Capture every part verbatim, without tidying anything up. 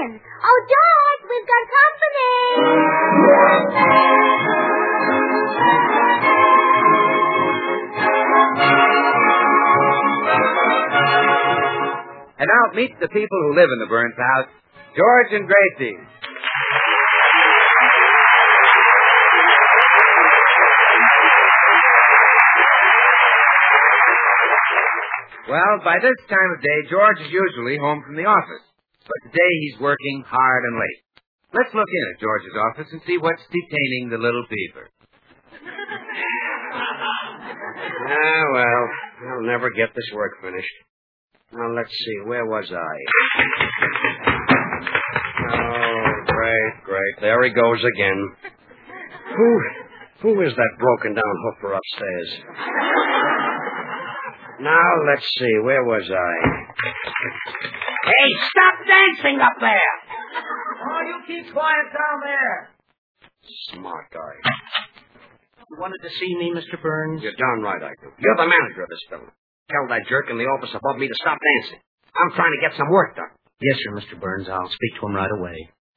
in. Oh, George, we've got company. And now meet the people who live in the Burns house, George and Gracie. Well, by this time of day, George is usually home from the office. But today he's working hard and late. Let's look in at George's office and see what's detaining the little beaver. Ah, well, I'll never get this work finished. Now, let's see, where was I? Oh, great, great. There he goes again. Who, who is that broken-down hoofer upstairs? Now, let's see, where was I? Hey, stop dancing up there! Oh, you keep quiet down there. Smart guy. You wanted to see me, Mister Burns? You're darn right I do. You're the manager of this building. Tell that jerk in the office above me to stop dancing. I'm trying to get some work done. Yes, sir, Mister Burns. I'll speak to him right away.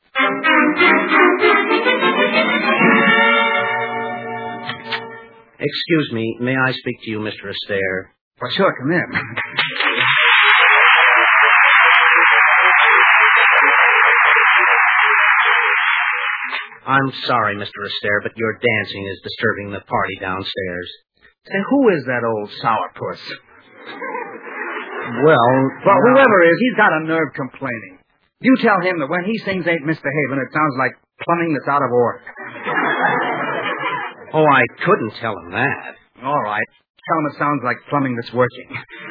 Excuse me, may I speak to you, Mister Astaire? Well, sure, come in. I'm sorry, Mister Astaire, but your dancing is disturbing the party downstairs. Say, who is that old sourpuss? Well... Well, whoever is, he's got a nerve complaining. You tell him that when he sings Ain't Misbehavin', it sounds like plumbing that's out of order. Oh, I couldn't tell him that. All right. Tell him it sounds like plumbing that's working.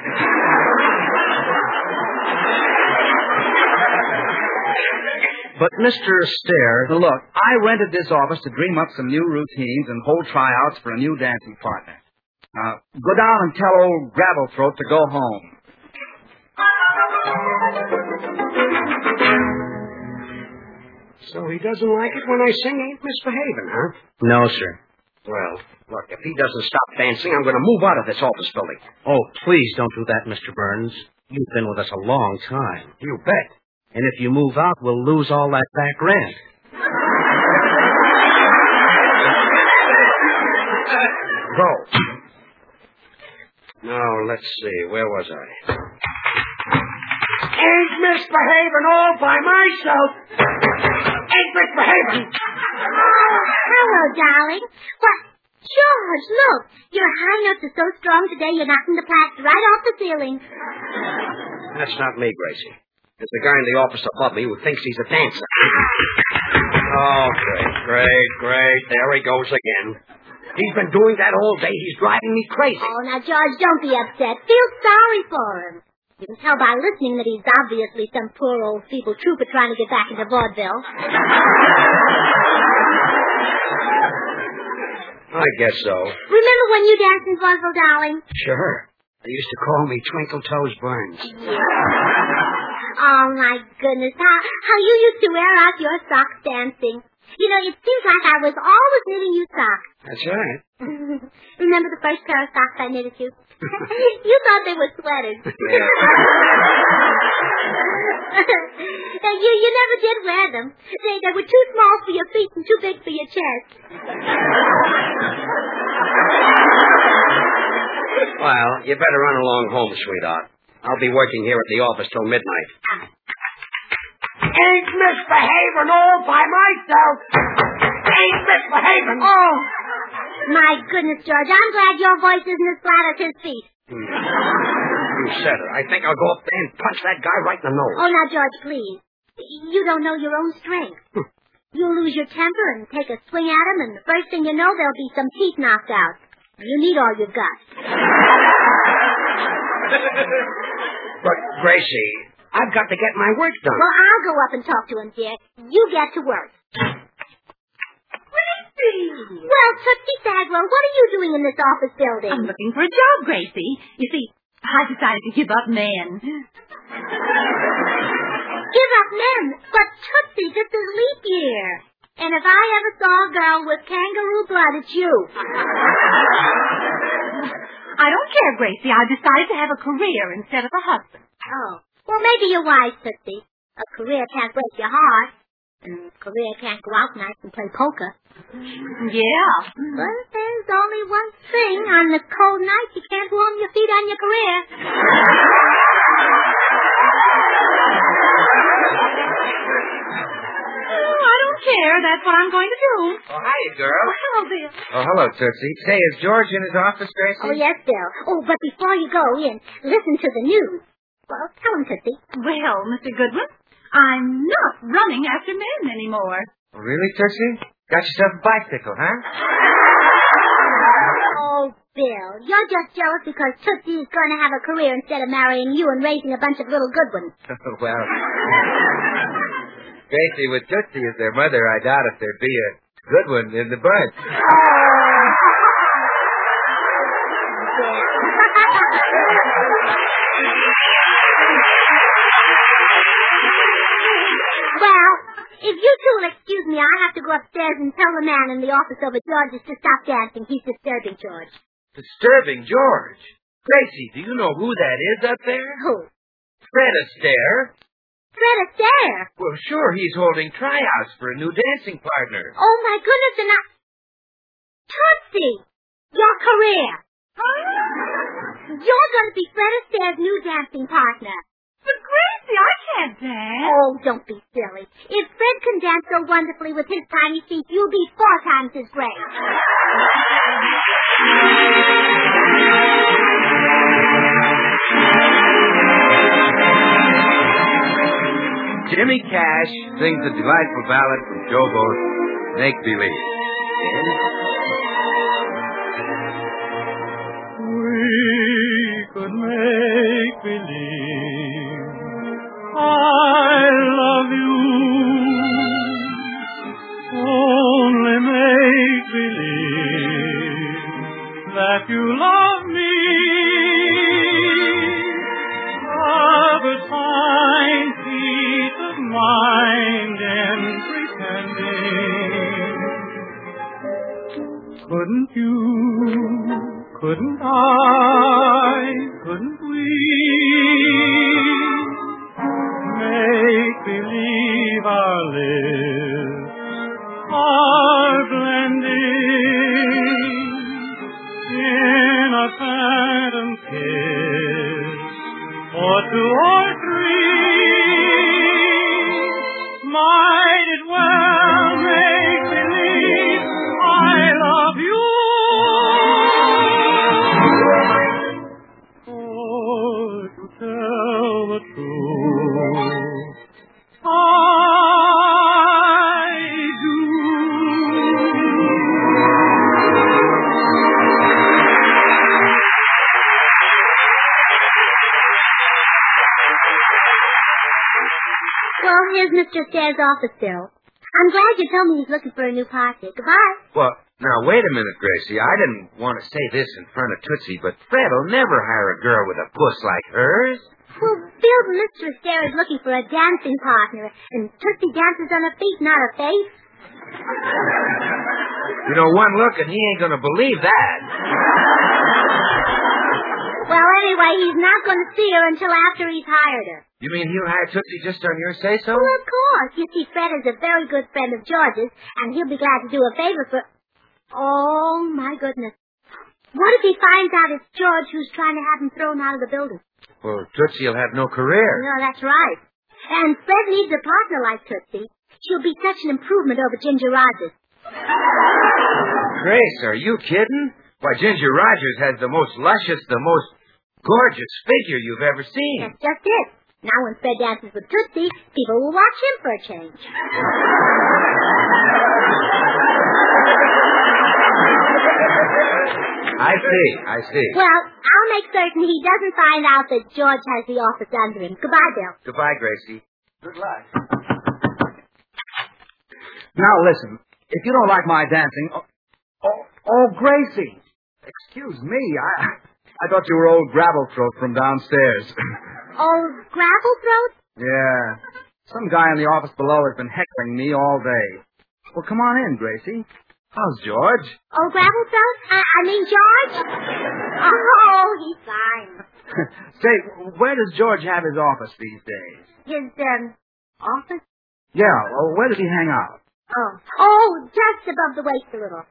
But, Mister Astaire... Look, I rented this office to dream up some new routines and hold tryouts for a new dancing partner. Now, go down and tell old Gravelthroat to go home. So he doesn't like it when I sing Ain't Misbehavin', huh? No, sir. Well, look, if he doesn't stop dancing, I'm going to move out of this office building. Oh, please don't do that, Mister Burns. You've been with us a long time. You bet. And if you move out, we'll lose all that back rent. Go. Now, let's see. Where was I? Ain't misbehaving all by myself. Ain't misbehaving. Oh, hello, darling. What? George, look. Your high notes are so strong today you're knocking the plaster right off the ceiling. That's not me, Gracie. It's the guy in the office above me who thinks he's a dancer. Oh, great, great, great. There he goes again. He's been doing that all day. He's driving me crazy. Oh, now, George, don't be upset. Feel sorry for him. You can tell by listening that he's obviously some poor old feeble trooper trying to get back into vaudeville. I guess so. Remember when you danced in vaudeville, darling? Sure. They used to call me Twinkle Toes Burns. Oh, my goodness. How, how you used to wear out your socks dancing. You know, it seems like I was always knitting you socks. That's right. Remember the first pair of socks I knitted you? You thought they were sweaters. Yeah. you, you never did wear them. They, they were too small for your feet and too big for your chest. Well, you better run along home, sweetheart. I'll be working here at the office till midnight. Ain't misbehaving all by myself. Ain't misbehaving. Oh, my goodness, George. I'm glad your voice isn't as flat as his feet. Hmm. You said it. I think I'll go up there and punch that guy right in the nose. Oh, now, George, please. You don't know your own strength. You'll lose your temper and take a swing at him, and the first thing you know, there'll be some teeth knocked out. You need all you've got. But, Gracie, I've got to get my work done. Well, I'll go up and talk to him, dear. You get to work. Gracie! Well, Tootsie Sagwell, what are you doing in this office building? I'm looking for a job, Gracie. You see, I decided to give up men. Give up men? But, Tootsie, this is leap year. And if I ever saw a girl with kangaroo blood, it's you. I don't care, Gracie. I decided to have a career instead of a husband. Oh. Well, maybe you're wise, Tootsie. A career can't break your heart. And a career can't go out nights and play poker. Yeah. But there's only one thing. On the cold nights, you can't warm your feet on your career. Oh, I don't care. That's what I'm going to do. Oh, hiya, girl. Well, Bill. Oh, hello, Tootsie. Say, is George in his office, Gracie? Oh, yes, Bill. Oh, but before you go in, listen to the news. Well, tell him, Tootsie. Well, Mister Goodwin, I'm not running after men anymore. Oh, really, Tootsie? Got yourself a bicycle, huh? Oh, Bill, you're just jealous because Tootsie is going to have a career instead of marrying you and raising a bunch of little Goodwins. Well, Gracie, with Tootsie as their mother, I doubt if there'd be a good one in the bunch. Well, if you two will excuse me, I have to go upstairs and tell the man in the office over George's to stop dancing. He's disturbing George. Disturbing George? Gracie, do you know who that is up there? Who? Fred Astaire. Fred Astaire. Well, sure, he's holding tryouts for a new dancing partner. Oh, my goodness, and I... Tootsie, your career. You're going to be Fred Astaire's new dancing partner. But Gracie, I can't dance. Oh, don't be silly. If Fred can dance so wonderfully with his tiny feet, you'll be four times as great. Jimmy Cash sings a delightful ballad from Showboat, Make Believe. We could make believe I love you. Only make believe that you love me. Other find peace of mind in pretending. Couldn't you? Couldn't I, couldn't we make believe our lives are blending in a phantom kiss, or two or three, might it well make believe I love you. Tell the truth, I do. Well, here's Mister Astaire's office, Bill. I'm glad you told me he's looking for a new partner. Goodbye. Well, now, wait a minute, Gracie. I didn't want to say this in front of Tootsie, but Fred'll never hire a girl with a puss like hers. Well, Bill, Mister Astaire is looking for a dancing partner, and Tootsie dances on her feet, not her face. You know, one look and he ain't going to believe that. Well, anyway, he's not going to see her until after he's hired her. You mean he'll hire Tootsie just on your say-so? Well, of course. You see, Fred is a very good friend of George's, and he'll be glad to do a favor for... Oh, my goodness. What if he finds out it's George who's trying to have him thrown out of the building? Well, Tootsie will have no career. No, that's right. And Fred needs a partner like Tootsie. She'll be such an improvement over Ginger Rogers. Grace, are you kidding? Why, Ginger Rogers has the most luscious, the most gorgeous figure you've ever seen. That's just it. Now when Fred dances with Tootsie, people will watch him for a change. I see, I see. Well, I'll make certain he doesn't find out that George has the office under him. Goodbye, Bill. Goodbye, Gracie. Good luck. Now listen, if you don't like my dancing... Oh, oh, oh Gracie! Excuse me, I I thought you were old Gravelthroat from downstairs. Old Gravelthroat? Yeah. Some guy in the office below has been heckling me all day. Well, come on in, Gracie. How's George? Old Gravelthroat? I, I mean George? Oh, he's fine. Say, where does George have his office these days? His, um, Office? Yeah, well, where does he hang out? Oh. Oh, just above the waist a little.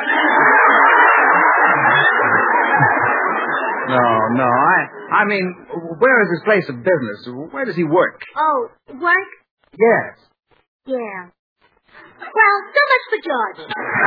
No, no, I I mean, where is his place of business? Where does he work? Oh, work? Yes. Yeah. Well, so much for George.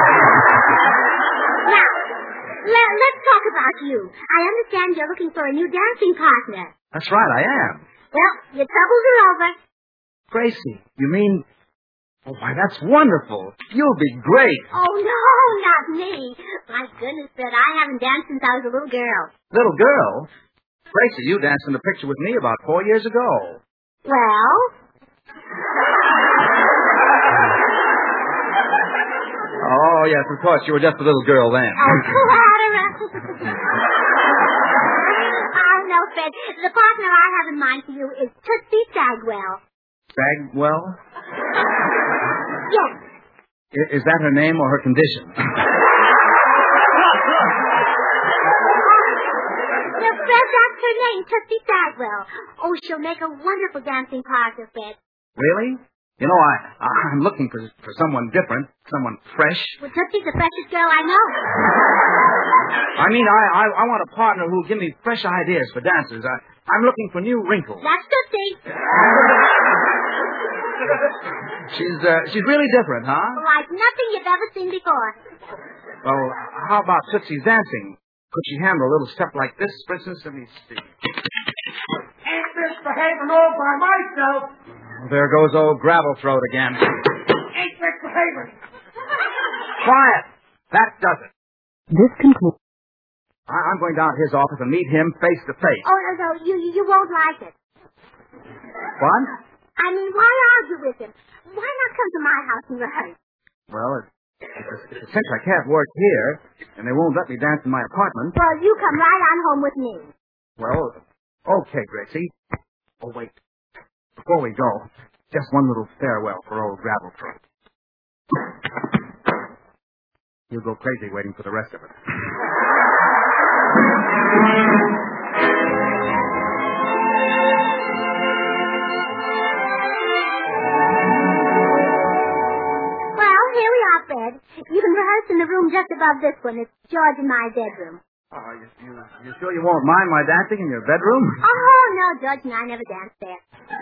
Now, le- let's talk about you. I understand you're looking for a new dancing partner. That's right, I am. Well, your troubles are over. Gracie, you mean... Oh, why, that's wonderful. You'll be great. Oh, no, not me. My goodness, Fred, I haven't danced since I was a little girl. Little girl? Gracie, you danced in the picture with me about four years ago. Well? Oh, yes, of course. You were just a little girl then. Oh, Clara. Oh, no, Fred. The partner I have in mind for you is Tootsie Sagwell. Bagwell? Yes. I- is that her name or her condition? No, Fred, that's her name, Tootsie Sagwell. Oh, she'll make a wonderful dancing partner, Fred. Really? You know, I, I'm looking for for someone different, someone fresh. Well, Tootsie's the freshest girl I know. I mean, I, I, I want a partner who'll give me fresh ideas for dancers. I, I'm looking for new wrinkles. That's Tootsie. She's uh, she's really different, huh? Like nothing you've ever seen before. Well, how about Tootsie's dancing? Could she handle a little step like this, for instance? Let me see. Ain't misbehaving all by myself. There goes old Gravel Throat again. Ain't misbehaving. Quiet! That does it. This concludes. I- I'm going down to his office and meet him face to face. Oh, no, no, you, you won't like it. What? I mean, why argue with him? Why not come to my house and rehearse? Well, it, it's, it's, since I can't work here, and they won't let me dance in my apartment. Well, you come right on home with me. Well, okay, Gracie. Oh, wait. Before we go, just one little farewell for old Gravel Throat. You'll go crazy waiting for the rest of it. Well, here we are, Fred. You can rehearse in the room just above this one. It's George and my bedroom. Oh, you, you, you sure you won't mind my dancing in your bedroom? Oh, no, George and I never danced there.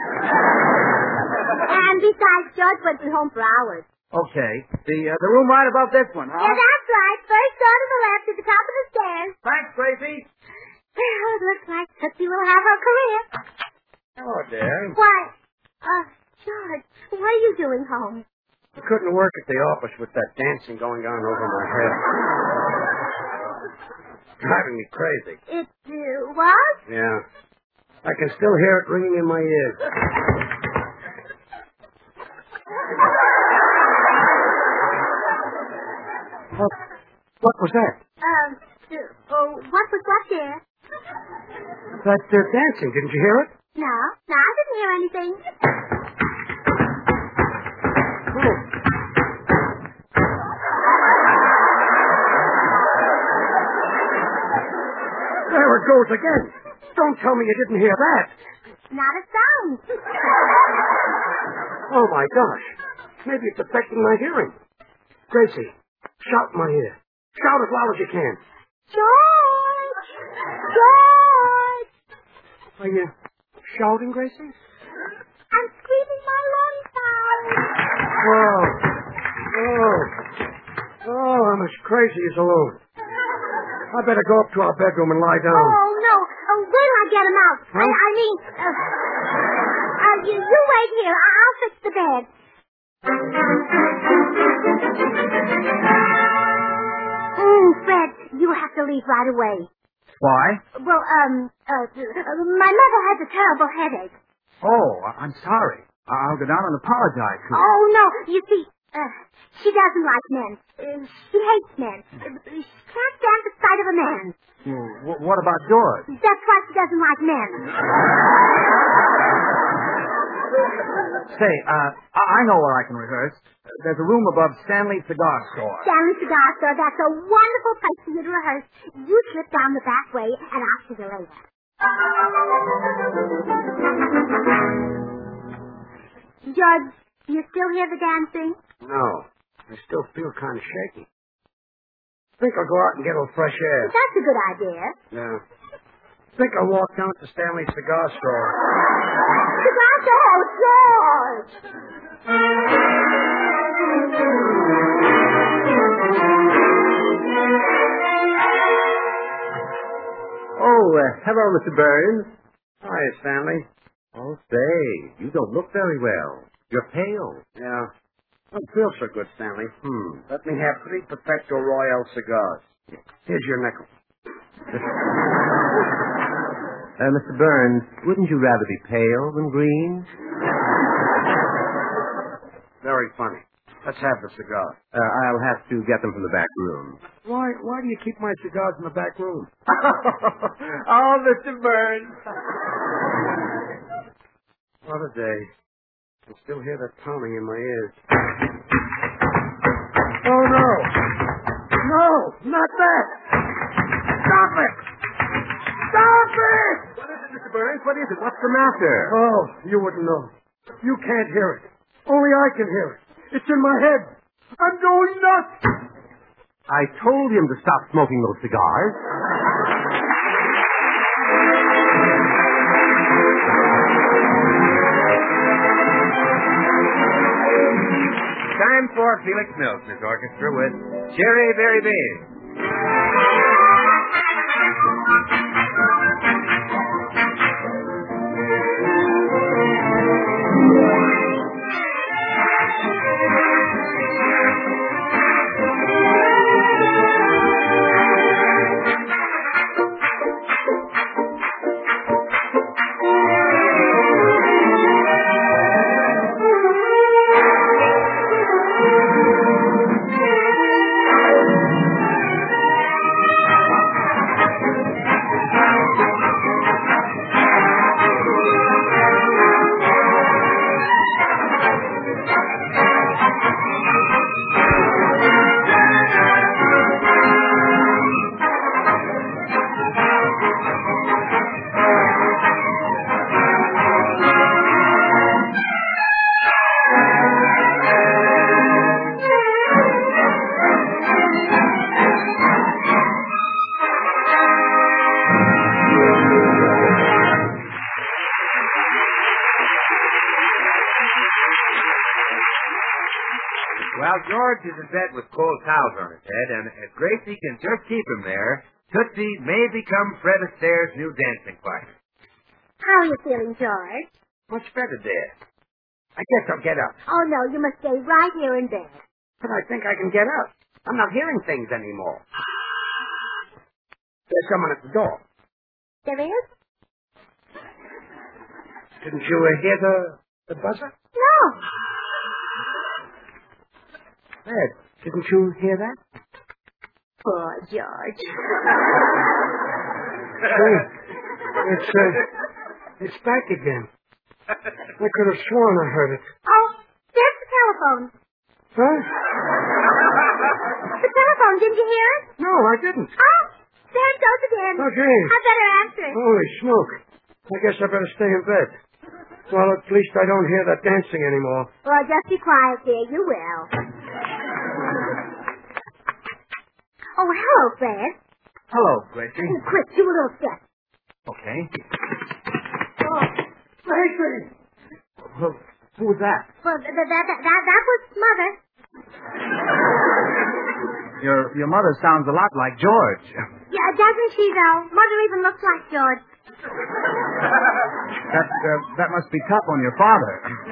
And besides, George went be home for hours. Okay. The uh, the room right above this one, huh? Yeah, that's right. First door to the left at the top of the stairs. Thanks, Gracie. Well, it looks like Tootsie will have her career. Hello, dear. Why, uh, George, what are you doing home? I couldn't work at the office with that dancing going on over my head. Driving me crazy. It uh, was? Yeah. I can still hear it ringing in my ears. What, what was that? Um, uh, oh, what was that there? That uh, dancing, didn't you hear it? No, no, I didn't hear anything. Oh. There it goes again. Don't tell me you didn't hear that. Not a sound. Oh, my gosh. Maybe it's affecting my hearing. Gracie, shout in my ear. Shout as loud as you can. George! George! Are you shouting, Gracie? I'm screaming my lungs out. Oh. Oh. Oh, I'm as crazy as a loon. I better go up to our bedroom and lie down. Oh, no. Oh, wait till I get him out. Huh? I, I mean, uh, uh, you, you wait here. I- I'll fix the bed. Mm, Fred, you have to leave right away. Why? Well, um, uh, uh, my mother has a terrible headache. Oh, I- I'm sorry. I- I'll go down and apologize to her. Oh, no. You see, uh, she doesn't like men. Uh, she hates men. Uh, she can't stand the sight of a man. Well, wh- what about George? That's why she doesn't like men. Say, uh, I, I know where I can rehearse. There's a room above Stanley Cigar Store. Stanley Cigar Store, that's a wonderful place for you to rehearse. You slip down the back way, and I'll see you later. George, do you still hear the dancing? No. I still feel kind of shaky. I think I'll go out and get a little fresh air. That's a good idea. Yeah. I think I'll walk down to Stanley's cigar store. Cigar store, George! Oh, uh, hello, Mister Burns. Hi, Stanley. Oh, say, you don't look very well. You're pale. Yeah. Don't feel so good, Stanley. Hmm. Let me have three Perfecto Royale cigars. Here's your nickel. Uh, Mister Burns, wouldn't you rather be pale than green? Very funny. Let's have the cigar. Uh, I'll have to get them from the back room. Why, why do you keep my cigars in the back room? Oh, Mister Burns. What a day. I still hear that pounding in my ears. Oh, no. No, not that. Stop it. Stop it. What is it, Mister Burns? What is it? What's the matter? Oh, you wouldn't know. You can't hear it. Only I can hear it. It's in my head. I'm going nuts. I told him to stop smoking those cigars. Time for Felix Mills, Miss Orchestra, with Cherry Berry Big. Well, George is in bed with cold towels on his head, and if Gracie can just keep him there, Tootsie may become Fred Astaire's new dancing partner. How are you feeling, George? Much better, dear. I guess I'll get up. Oh, no, you must stay right here in bed. But I think I can get up. I'm not hearing things anymore. There's someone at the door. There is? Didn't you uh, hear the, the buzzer? No. Fred, didn't you hear that? Poor George. Hey, it's, uh, it's back again. I could have sworn I heard it. Oh, there's the telephone. Huh? The telephone, didn't you hear it? No, I didn't. Oh, there it goes again. Oh, Jane. I better answer it. Holy smoke. I guess I better stay in bed. Well, at least I don't hear that dancing anymore. Well, just be quiet, dear. You will. Oh, hello, Fred. Hello, Gracie. Oh, quick, do a little step. Okay. Oh, Gracie! Well, who was that? Well, th- th- that, that, that, that was Mother. Your your mother sounds a lot like George. Yeah, doesn't she, though? Mother even looks like George. That uh, that must be tough on your father.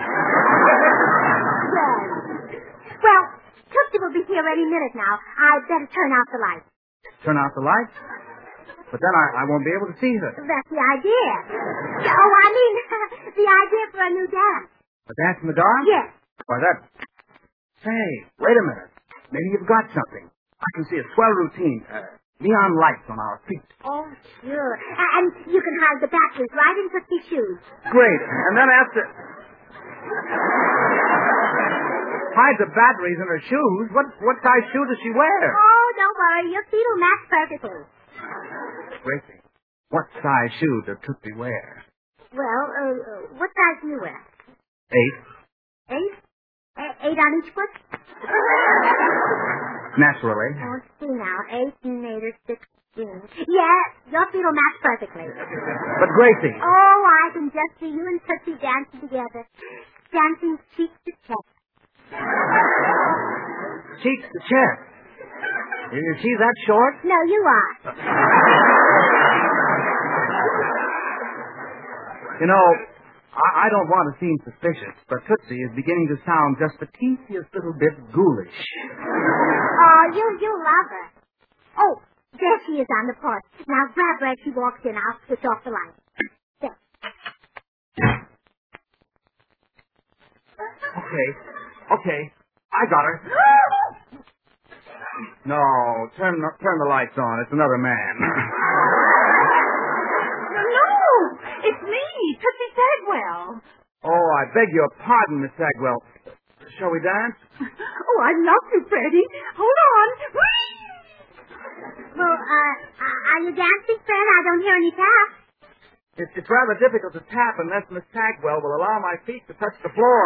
Yes. Well, Tootsie will be here any minute now. I'd better turn out the lights. Turn out the lights? But then I, I won't be able to see her. That's the idea. Oh, I mean, the idea for a new dance. A dance in the dark? Yes. Why, that... Say, wait a minute. Maybe you've got something. I can see a swell routine. Uh, neon lights on our feet. Oh, sure. A- And you can hide the batteries right in Tootsie's shoes. Great. And then after... Hide the batteries in her shoes? What what size shoe does she wear? Oh, don't worry. Your feet will match perfectly. Gracie, what size shoe does Tootsie wear? Well, uh, uh, what size do you wear? Eight. eight on each foot? Naturally. Oh, see now. Eight and eight are sixteen. Yeah, your feet will match perfectly. But Gracie. Oh, I can just see you and Tootsie dancing together. Dancing cheek to chest. Cheek to chest. Is she that short? No, you are. You know, I, I don't want to seem suspicious, but Tootsie is beginning to sound just the teeniest little bit ghoulish. Oh, you, you love her. Oh, there she is on the porch. Now grab her as she walks in. I'll switch off the light. There. Okay, okay. I got her. No, turn the, turn the lights on. It's another man. No, it's me, Tootsie Sagwell. Oh, I beg your pardon, Miss Sagwell. Shall we dance? Oh, I love you, Freddie. Hold on. Well, uh, are you dancing, Fred? I don't hear any taps. It's, it's rather difficult to tap unless Miss Sagwell will allow my feet to touch the floor.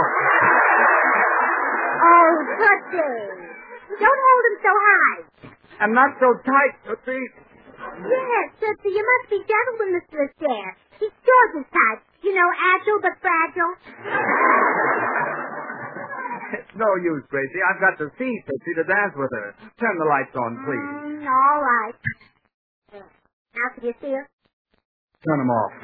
Oh, Tootsie. Don't hold him so high. And not so tight, Tootsie. Yes, Tootsie, you must be gentle with Mister Astaire. He's George's type. You know, agile but fragile. It's no use, Gracie. I've got to see Tootsie to dance with her. Turn the lights on, please. Mm, all right. Now, can you see her? Turn them off.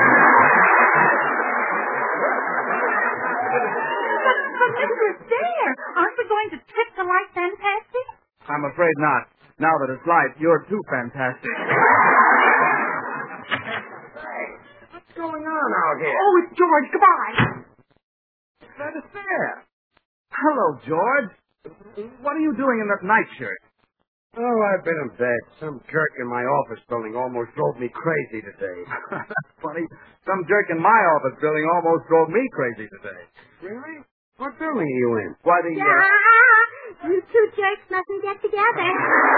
But Mister Astaire, aren't we going to trip the light fantastic? I'm afraid not. Now that it's light, you're too fantastic. What's going on out here? Oh, it's George. Goodbye. Fred Astaire. Hello, George. What are you doing in that nightshirt? Oh, I've been in bed. Some jerk in my office building almost drove me crazy today. That's funny. Some jerk in my office building almost drove me crazy today. Really? What building are you in? Why, the... Uh... Yeah, you two jerks mustn't get together.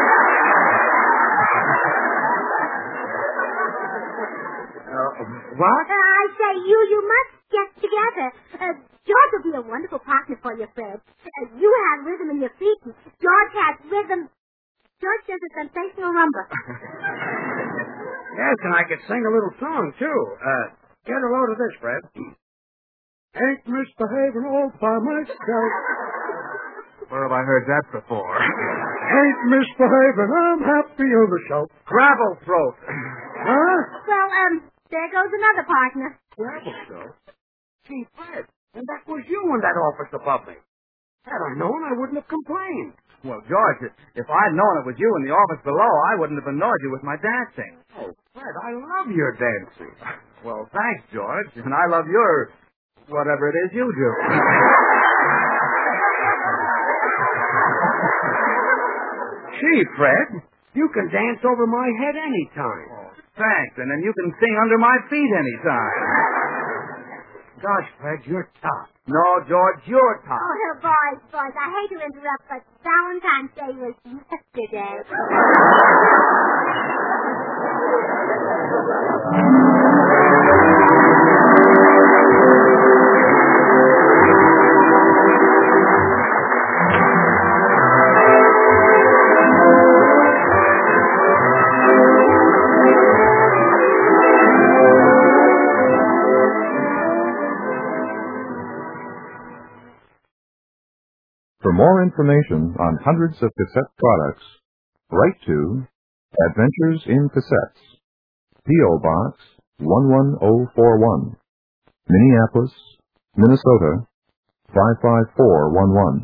Uh, what? Uh, I say you, you must get together. Uh, George will be a wonderful partner for you, Fred. Uh, you have rhythm in your feet, and George has rhythm. George does a sensational rumba. Yes, and I could sing a little song, too. Uh, get a load of this, Fred. Ain't misbehaving all by myself. Where have I heard that before? Ain't misbehaving. I'm happy on the shelf. Gravel throat. Huh? Well, um, there goes another partner. Gravel throat? Gee, Fred, and that was you in that office above me. Had I known, I wouldn't have complained. Well, George, if I'd known it was you in the office below, I wouldn't have annoyed you with my dancing. Oh, Fred, I love your dancing. Well, thanks, George. And I love your... whatever it is you do. Gee, Fred, you can dance over my head any time. Oh, thanks. And then you can sing under my feet any time. Gosh, Fred, you're tough. No, George, you're tough. Oh, boys, boys, I hate to interrupt, but Valentine's Day was yesterday. For more information on hundreds of cassette products, write to Adventures in Cassettes, P O Box one one zero four one, Minneapolis, Minnesota five five four one one.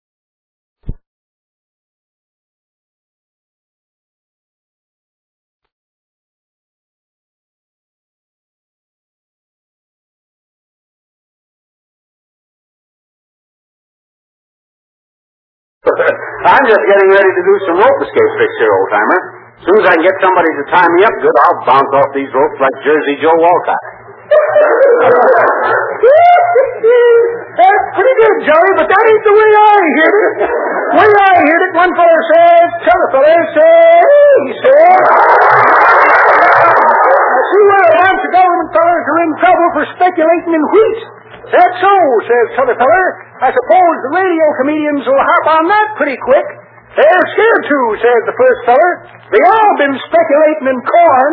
I'm just getting ready to do some rope escape tricks here, old-timer. As soon as I can get somebody to tie me up good, I'll bounce off these ropes like Jersey Joe Walcott. That's pretty good, Joey, but that ain't the way I heard it. The way I heard it, one fellow said, tell a fellow, say, he said, I see where a bunch of government fellows are in trouble for speculating in wheat. That's so, says t'other feller. I suppose the radio comedians will hop on that pretty quick. They're scared too, says the first feller. They all been speculating in corn.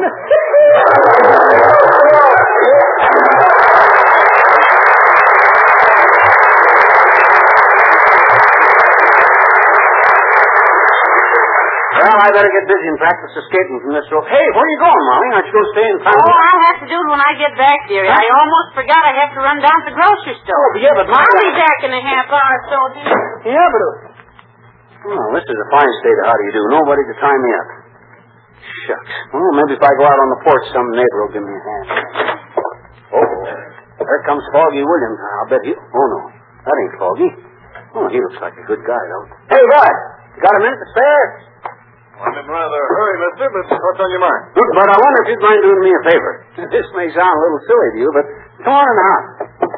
Well, I better get busy and practice escaping from this rope. Hey, where are you going, Molly? Aren't you going to stay in town? Oh, I'll have to do it when I get back, dearie. I almost forgot I have to run down to the grocery store. Oh, yeah, but my... I'll be back in a half hour or so, dear. Yeah, but... Oh, this is a fine state of how-do-you-do. Nobody to tie me up. Shucks. Well, maybe if I go out on the porch, some neighbor will give me a hand. Oh, there comes Foggy Williams. I'll bet he... Oh, no. That ain't Foggy. Oh, he looks like a good guy, though. Hey, Bud. You got a minute to spare? I'm in rather a hurry, mister, but what's on your mind? Look, Bud, I wonder if you'd mind doing me a favor. This may sound a little silly to you, but come on in the house.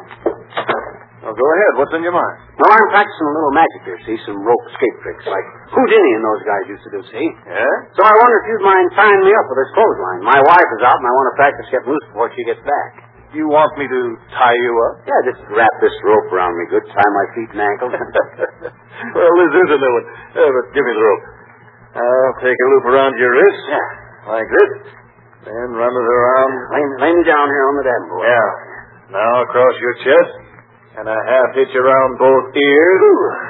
Well, go ahead. What's on your mind? Well, I'm practicing a little magic here, see? Some rope escape tricks, like Houdini and those guys used to do, see? Yeah? So I wonder if you'd mind tying me up with this clothesline. My wife is out, and I want to practice getting loose before she gets back. You want me to tie you up? Yeah, just wrap this rope around me good, tie my feet and ankles. Well, this is a new one. Uh, but give me the rope. I'll take a loop around your wrist. Yeah. Like this. Then run it around. Lay, lay me down here on the davenport. Yeah. Now across your chest. And a half hitch around both ears.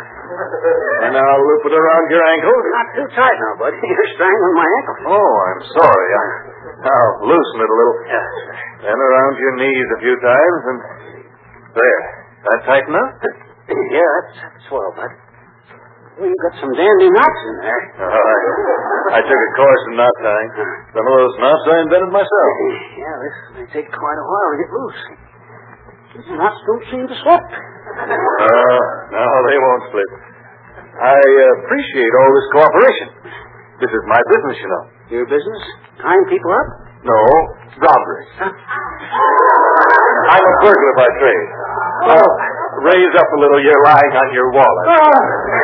And I'll loop it around your ankles. Not too tight now, buddy. You're strangling my ankles. Oh, I'm sorry. I, I'll loosen it a little. Yeah. Then around your knees a few times, and there. That tight enough? Yeah, that's, that's swell, bud. Well, you got some dandy knots in there. Oh, I, I took a course in knot tying. Some of those knots I invented myself. Yeah, this may take quite a while to get loose. These knots don't seem to slip. Uh, no, they won't slip. I uh, appreciate all this cooperation. This is my business, you know. Your business? Tying people up? No, robbery. I'm a burglar by trade. Oh, raise up a little. You're lying on your wallet. Oh.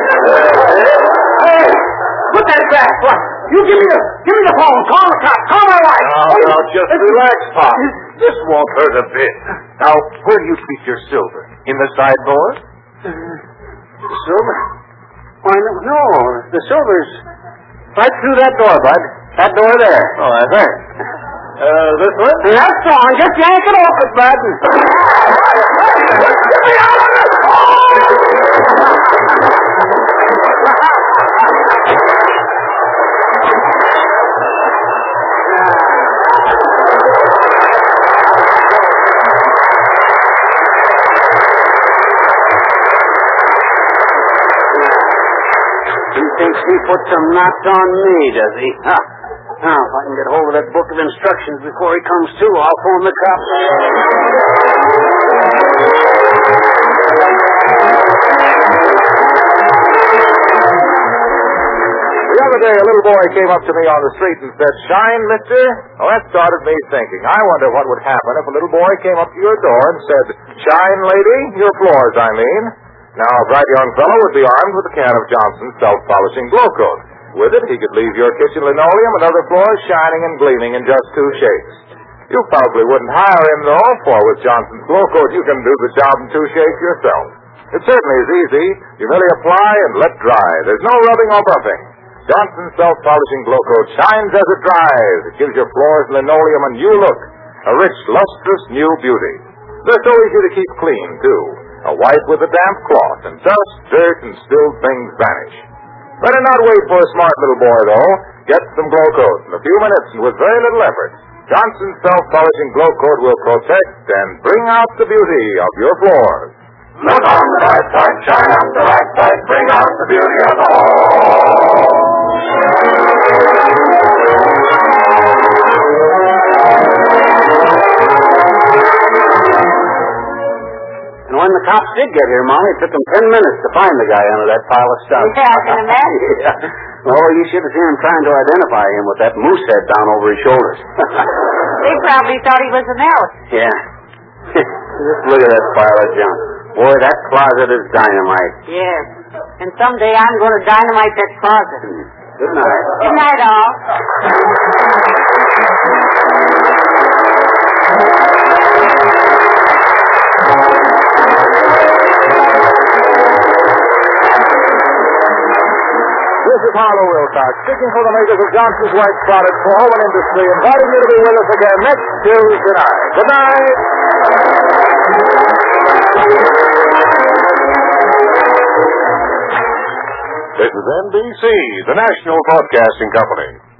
Hey, put that back. What? You give me the give me the phone. Call the cops. Call my wife. No, oh, no, just relax, Pop. This won't hurt a bit. Now, where do you keep your silver? In the sideboard? Uh, the silver? Why, no, no. The silver's right through that door, Bud. That door there. Oh, I think. Uh, this one? That's on. Just yank it off it, Bud. Get me out of this! He thinks he put some knots on me, does he? Huh. Now, if I can get hold of that book of instructions before he comes to, I'll phone the cops. The other day, a little boy came up to me on the street and said, "Shine, mister?" Well, that started me thinking. I wonder what would happen if a little boy came up to your door and said, "Shine, lady?" Your floors, I mean. Now, a bright young fellow would be armed with a can of Johnson's self-polishing glow coat. With it, he could leave your kitchen linoleum and other floors shining and gleaming in just two shakes. You probably wouldn't hire him, though, for with Johnson's glow coat, you can do the job in two shakes yourself. It certainly is easy. You merely apply and let dry. There's no rubbing or buffing. Johnson's self-polishing glow coat shines as it dries. It gives your floors and linoleum a new look, a rich, lustrous new beauty. They're so easy to keep clean, too. A wipe with a damp cloth, and dust, dirt, and spilled things vanish. Better not wait for a smart little boy, though. Get some glow coat in a few minutes and with very little effort. Johnson's self-polishing glow coat will protect and bring out the beauty of your floors. Look on the bright side, shine on the right side, bring out the beauty of the whole. And when the cops did get here, Molly, it took them ten minutes to find the guy under that pile of stuff. Yeah, I can imagine. Yeah. Oh, you should have seen him trying to identify him with that moose head down over his shoulders. They probably thought he was an elf. Yeah. Just look at that pile of junk. Boy, that closet is dynamite. Yes. And someday I'm going to dynamite that closet. Good night. Good night, all. this is Harlow Wilcox, speaking for the makers of Johnson's Wax Products for Home and Industry, inviting you to be with us again next Tuesday night. Good night. This is N B C, the National Broadcasting Company.